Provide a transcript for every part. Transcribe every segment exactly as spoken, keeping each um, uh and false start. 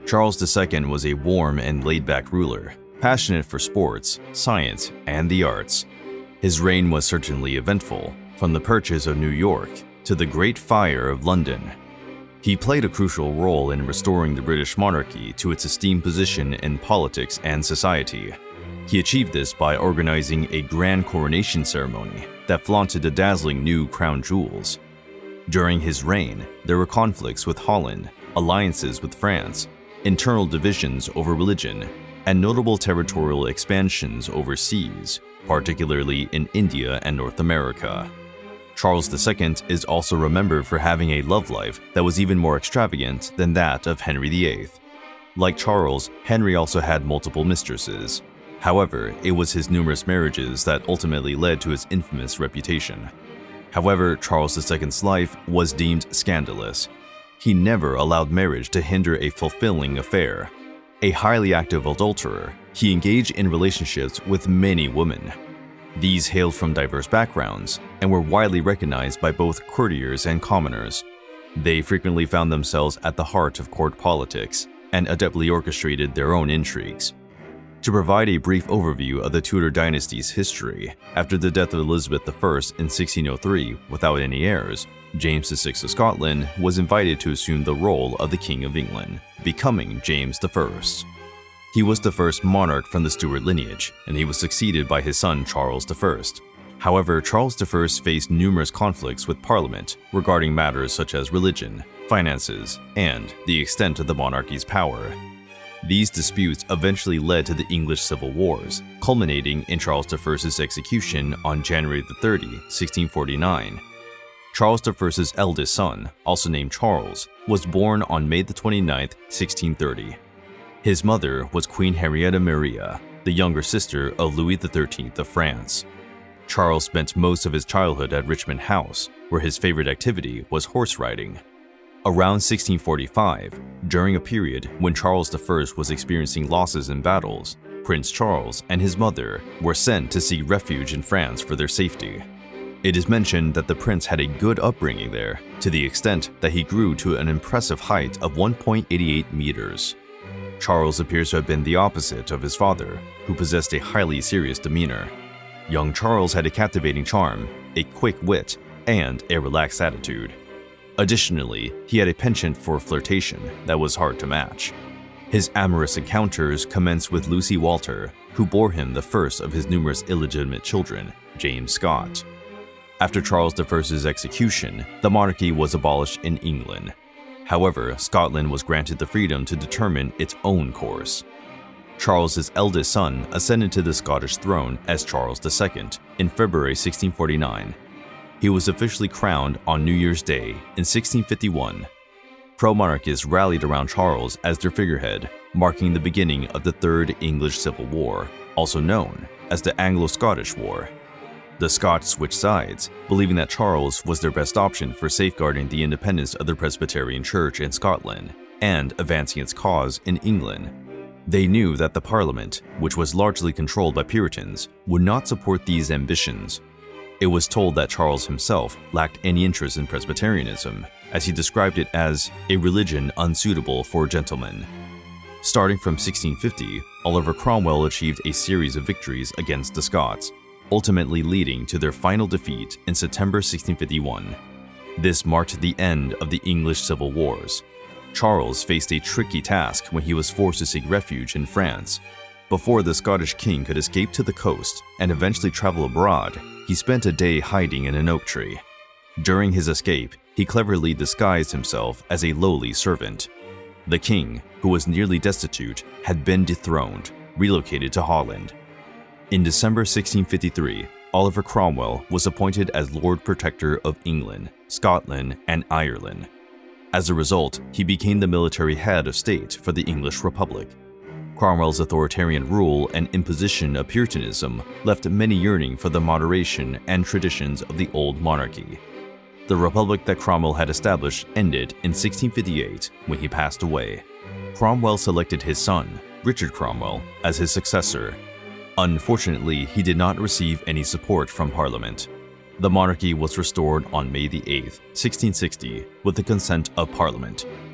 Charles the Second was a warm and laid-back ruler, passionate for sports, science, and the arts. His reign was certainly eventful, from the purchase of New York to the Great Fire of London. He played a crucial role in restoring the British monarchy to its esteemed position in politics and society. He achieved this by organizing a grand coronation ceremony that flaunted the dazzling new crown jewels. During his reign, there were conflicts with Holland, alliances with France, internal divisions over religion, and notable territorial expansions overseas, particularly in India and North America. Charles the Second is also remembered for having a love life that was even more extravagant than that of Henry the Eighth. Like Charles, Henry also had multiple mistresses. However, it was his numerous marriages that ultimately led to his infamous reputation. However, Charles the Second's life was deemed scandalous. He never allowed marriage to hinder a fulfilling affair. A highly active adulterer, he engaged in relationships with many women. These hailed from diverse backgrounds and were widely recognized by both courtiers and commoners. They frequently found themselves at the heart of court politics and adeptly orchestrated their own intrigues. To provide a brief overview of the Tudor dynasty's history, after the death of Elizabeth the First in sixteen oh three without any heirs, James the Sixth of Scotland was invited to assume the role of the King of England, becoming James the First. He was the first monarch from the Stuart lineage, and he was succeeded by his son Charles the First. However, Charles the First faced numerous conflicts with Parliament regarding matters such as religion, finances, and the extent of the monarchy's power. These disputes eventually led to the English Civil Wars, culminating in Charles the First's execution on January thirtieth, sixteen forty-nine. Charles the First's eldest son, also named Charles, was born on May twenty-ninth, sixteen thirty. His mother was Queen Henrietta Maria, the younger sister of Louis the Thirteenth of France. Charles spent most of his childhood at Richmond House, where his favorite activity was horse riding. Around sixteen forty-five, during a period when Charles the First was experiencing losses in battles, Prince Charles and his mother were sent to seek refuge in France for their safety. It is mentioned that the prince had a good upbringing there, to the extent that he grew to an impressive height of one point eight eight meters. Charles appears to have been the opposite of his father, who possessed a highly serious demeanor. Young Charles had a captivating charm, a quick wit, and a relaxed attitude. Additionally, he had a penchant for flirtation that was hard to match. His amorous encounters commenced with Lucy Walter, who bore him the first of his numerous illegitimate children, James Scott. After Charles the First's execution, the monarchy was abolished in England. However, Scotland was granted the freedom to determine its own course. Charles's eldest son ascended to the Scottish throne as Charles the Second in February sixteen forty-nine. He was officially crowned on New Year's Day in sixteen fifty-one. Pro-monarchists rallied around Charles as their figurehead, marking the beginning of the Third English Civil War, also known as the Anglo-Scottish War. The Scots switched sides, believing that Charles was their best option for safeguarding the independence of the Presbyterian Church in Scotland and advancing its cause in England. They knew that the Parliament, which was largely controlled by Puritans, would not support these ambitions. It was told that Charles himself lacked any interest in Presbyterianism, as he described it as a religion unsuitable for gentlemen. Starting from sixteen fifty, Oliver Cromwell achieved a series of victories against the Scots, ultimately leading to their final defeat in September sixteen fifty-one. This marked the end of the English Civil Wars. Charles faced a tricky task when he was forced to seek refuge in France. Before the Scottish king could escape to the coast and eventually travel abroad, he spent a day hiding in an oak tree. During his escape, he cleverly disguised himself as a lowly servant. The king, who was nearly destitute, had been dethroned, relocated to Holland. In December sixteen fifty-three, Oliver Cromwell was appointed as Lord Protector of England, Scotland, and Ireland. As a result, he became the military head of state for the English Republic. Cromwell's authoritarian rule and imposition of Puritanism left many yearning for the moderation and traditions of the old monarchy. The republic that Cromwell had established ended in sixteen fifty-eight when he passed away. Cromwell selected his son, Richard Cromwell, as his successor. Unfortunately, he did not receive any support from Parliament. The monarchy was restored on May the eighth, sixteen sixty, with the consent of Parliament.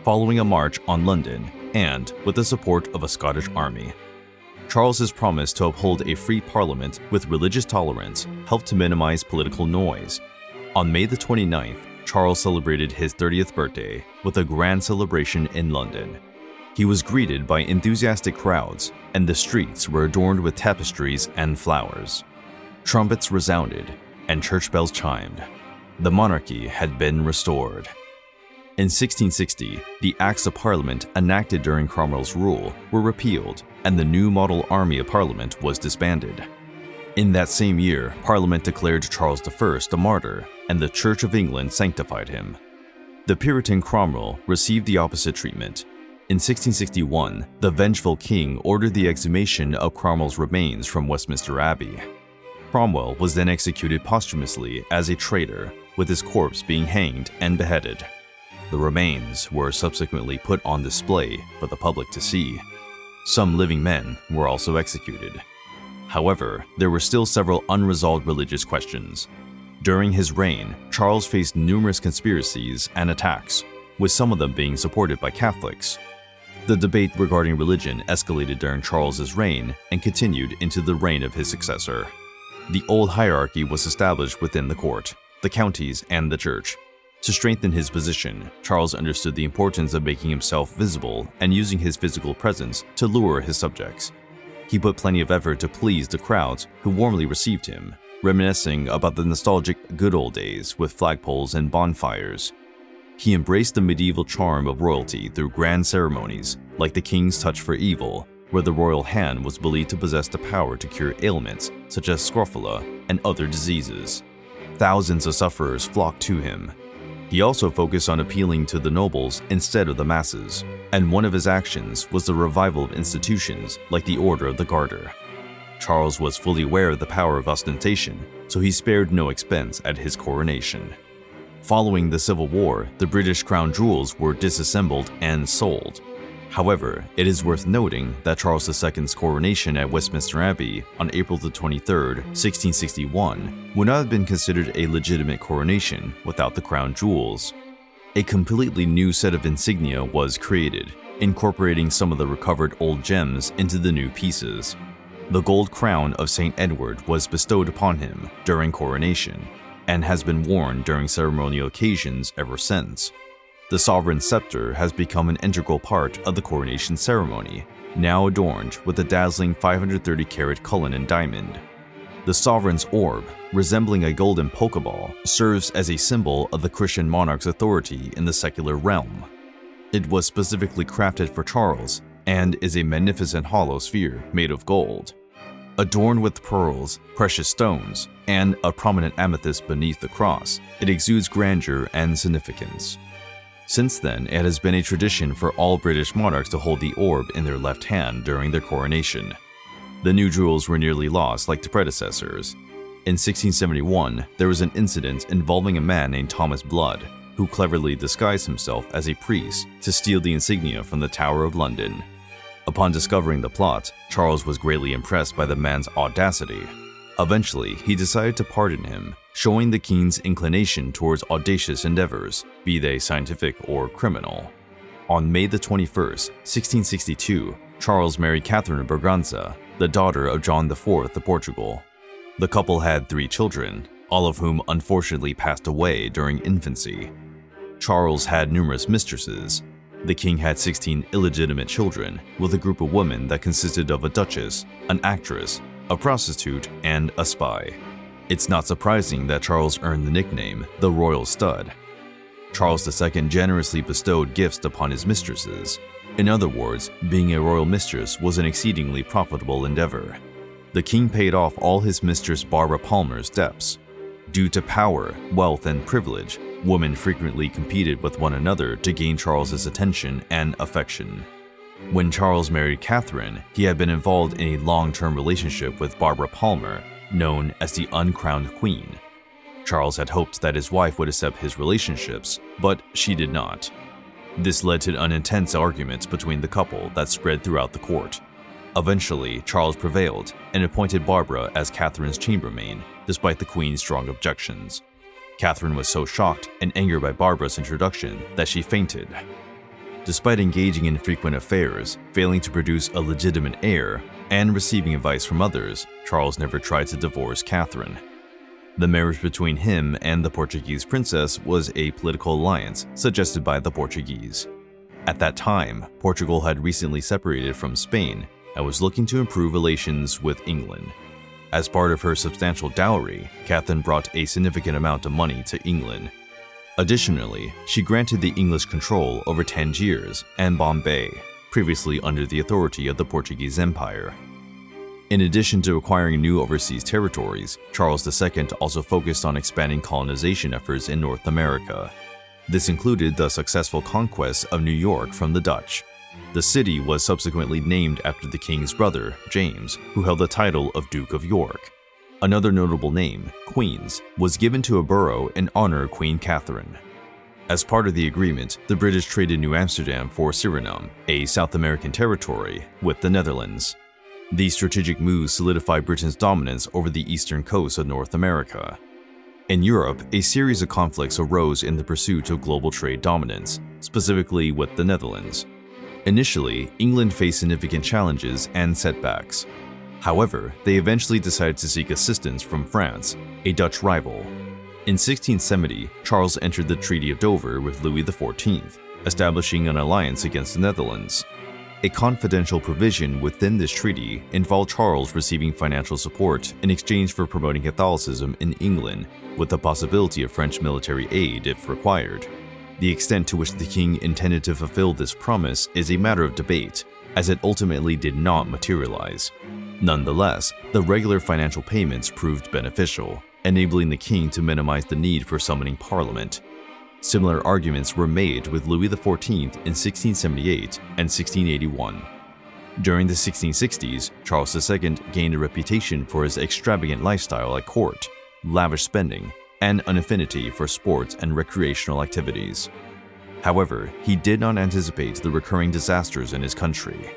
following a march on London and with the support of a Scottish army. Charles's promise to uphold a free parliament with religious tolerance helped to minimize political noise. On May the twenty-ninth, Charles celebrated his thirtieth birthday with a grand celebration in London. He was greeted by enthusiastic crowds, and the streets were adorned with tapestries and flowers. Trumpets resounded, and church bells chimed. The monarchy had been restored. In sixteen sixty, the Acts of Parliament enacted during Cromwell's rule were repealed, and the new Model Army of Parliament was disbanded. In that same year, Parliament declared Charles the First a martyr, and the Church of England sanctified him. The Puritan Cromwell received the opposite treatment. In sixteen sixty-one, the vengeful king ordered the exhumation of Cromwell's remains from Westminster Abbey. Cromwell was then executed posthumously as a traitor, with his corpse being hanged and beheaded. The remains were subsequently put on display for the public to see. Some living men were also executed. However, there were still several unresolved religious questions. During his reign, Charles faced numerous conspiracies and attacks, with some of them being supported by Catholics. The debate regarding religion escalated during Charles's reign and continued into the reign of his successor. The old hierarchy was established within the court, the counties, and the church. To strengthen his position, Charles understood the importance of making himself visible and using his physical presence to lure his subjects. He put plenty of effort to please the crowds who warmly received him, reminiscing about the nostalgic good old days with flagpoles and bonfires. He embraced the medieval charm of royalty through grand ceremonies, like the King's Touch for Evil, where the royal hand was believed to possess the power to cure ailments such as scrofula and other diseases. Thousands of sufferers flocked to him. He also focused on appealing to the nobles instead of the masses, and one of his actions was the revival of institutions like the Order of the Garter. Charles was fully aware of the power of ostentation, so he spared no expense at his coronation. Following the Civil War, the British crown jewels were disassembled and sold. However, it is worth noting that Charles the Second's coronation at Westminster Abbey on April the twenty-third, sixteen sixty-one, would not have been considered a legitimate coronation without the crown jewels. A completely new set of insignia was created, incorporating some of the recovered old gems into the new pieces. The gold crown of Saint Edward was bestowed upon him during coronation, and has been worn during ceremonial occasions ever since. The sovereign scepter has become an integral part of the coronation ceremony, now adorned with a dazzling five hundred thirty carat Cullinan diamond. The sovereign's orb, resembling a golden pokeball, serves as a symbol of the Christian monarch's authority in the secular realm. It was specifically crafted for Charles and is a magnificent hollow sphere made of gold. Adorned with pearls, precious stones, and a prominent amethyst beneath the cross, it exudes grandeur and significance. Since then, it has been a tradition for all British monarchs to hold the orb in their left hand during their coronation. The new jewels were nearly lost like the predecessors. In sixteen seventy-one, there was an incident involving a man named Thomas Blood, who cleverly disguised himself as a priest to steal the insignia from the Tower of London. Upon discovering the plot, Charles was greatly impressed by the man's audacity. Eventually, he decided to pardon him, showing the king's inclination towards audacious endeavors, be they scientific or criminal. On May the twenty-first, sixteen sixty-two, Charles married Catherine of Braganza, the daughter of John the Fourth of Portugal. The couple had three children, all of whom unfortunately passed away during infancy. Charles had numerous mistresses. The king had sixteen illegitimate children, with a group of women that consisted of a duchess, an actress, a prostitute, and a spy. It's not surprising that Charles earned the nickname the Royal Stud. Charles the Second generously bestowed gifts upon his mistresses. In other words, being a royal mistress was an exceedingly profitable endeavor. The king paid off all his mistress Barbara Palmer's debts. Due to power, wealth, and privilege, women frequently competed with one another to gain Charles's attention and affection. When Charles married Catherine, he had been involved in a long-term relationship with Barbara Palmer, known as the Uncrowned Queen. Charles had hoped that his wife would accept his relationships, but she did not. This led to an intense argument between the couple that spread throughout the court. Eventually, Charles prevailed and appointed Barbara as Catherine's chambermaid, despite the Queen's strong objections. Catherine was so shocked and angered by Barbara's introduction that she fainted. Despite engaging in frequent affairs, failing to produce a legitimate heir, and receiving advice from others, Charles never tried to divorce Catherine. The marriage between him and the Portuguese princess was a political alliance suggested by the Portuguese. At that time, Portugal had recently separated from Spain and was looking to improve relations with England. As part of her substantial dowry, Catherine brought a significant amount of money to England. Additionally, she granted the English control over Tangiers and Bombay, previously under the authority of the Portuguese Empire. In addition to acquiring new overseas territories, Charles the Second also focused on expanding colonization efforts in North America. This included the successful conquest of New York from the Dutch. The city was subsequently named after the king's brother, James, who held the title of Duke of York. Another notable name, Queens, was given to a borough in honor of Queen Catherine. As part of the agreement, the British traded New Amsterdam for Suriname, a South American territory, with the Netherlands. These strategic moves solidified Britain's dominance over the eastern coast of North America. In Europe, a series of conflicts arose in the pursuit of global trade dominance, specifically with the Netherlands. Initially, England faced significant challenges and setbacks. However, they eventually decided to seek assistance from France, a Dutch rival. In sixteen seventy, Charles entered the Treaty of Dover with Louis the fourteenth, establishing an alliance against the Netherlands. A confidential provision within this treaty involved Charles receiving financial support in exchange for promoting Catholicism in England, with the possibility of French military aid if required. The extent to which the king intended to fulfill this promise is a matter of debate, as it ultimately did not materialize. Nonetheless, the regular financial payments proved beneficial, enabling the king to minimize the need for summoning parliament. Similar arguments were made with Louis the fourteenth in sixteen seventy-eight and sixteen eighty-one. During the sixteen sixties, Charles the Second gained a reputation for his extravagant lifestyle at court, lavish spending, and an affinity for sports and recreational activities. However, he did not anticipate the recurring disasters in his country.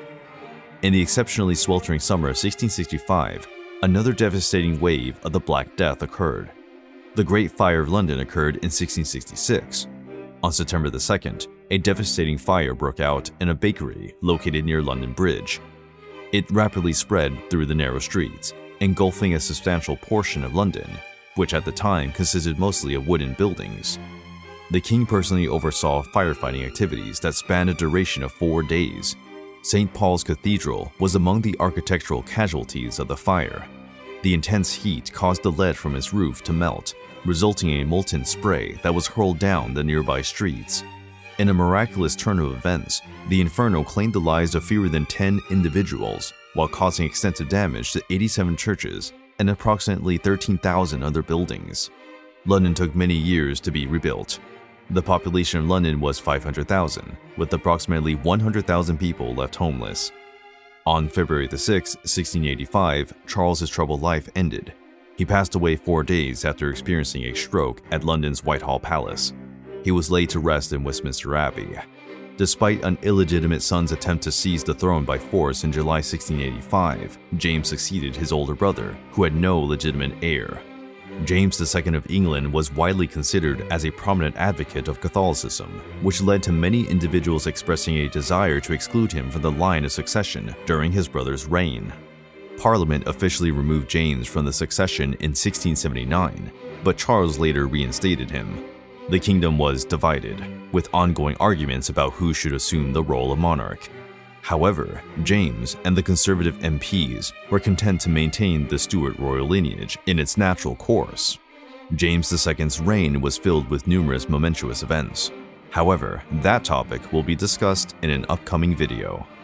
In the exceptionally sweltering summer of sixteen sixty-five, another devastating wave of the Black Death occurred. The Great Fire of London occurred in sixteen sixty-six. On September the second, a devastating fire broke out in a bakery located near London Bridge. It rapidly spread through the narrow streets, engulfing a substantial portion of London, which at the time consisted mostly of wooden buildings. The king personally oversaw firefighting activities that spanned a duration of four days. Saint Paul's Cathedral was among the architectural casualties of the fire. The intense heat caused the lead from its roof to melt, resulting in a molten spray that was hurled down the nearby streets. In a miraculous turn of events, the inferno claimed the lives of fewer than ten individuals, while causing extensive damage to eighty-seven churches and approximately thirteen thousand other buildings. London took many years to be rebuilt. The population of London was five hundred thousand, with approximately one hundred thousand people left homeless. On February the sixth, sixteen eighty-five, Charles's troubled life ended. He passed away four days after experiencing a stroke at London's Whitehall Palace. He was laid to rest in Westminster Abbey. Despite an illegitimate son's attempt to seize the throne by force in July sixteen eighty-five, James succeeded his older brother, who had no legitimate heir. James the Second of England was widely considered as a prominent advocate of Catholicism, which led to many individuals expressing a desire to exclude him from the line of succession during his brother's reign. Parliament officially removed James from the succession in sixteen seventy-nine, but Charles later reinstated him. The kingdom was divided, with ongoing arguments about who should assume the role of monarch. However, James and the conservative M Ps were content to maintain the Stuart royal lineage in its natural course. James the Second's reign was filled with numerous momentous events. However, that topic will be discussed in an upcoming video.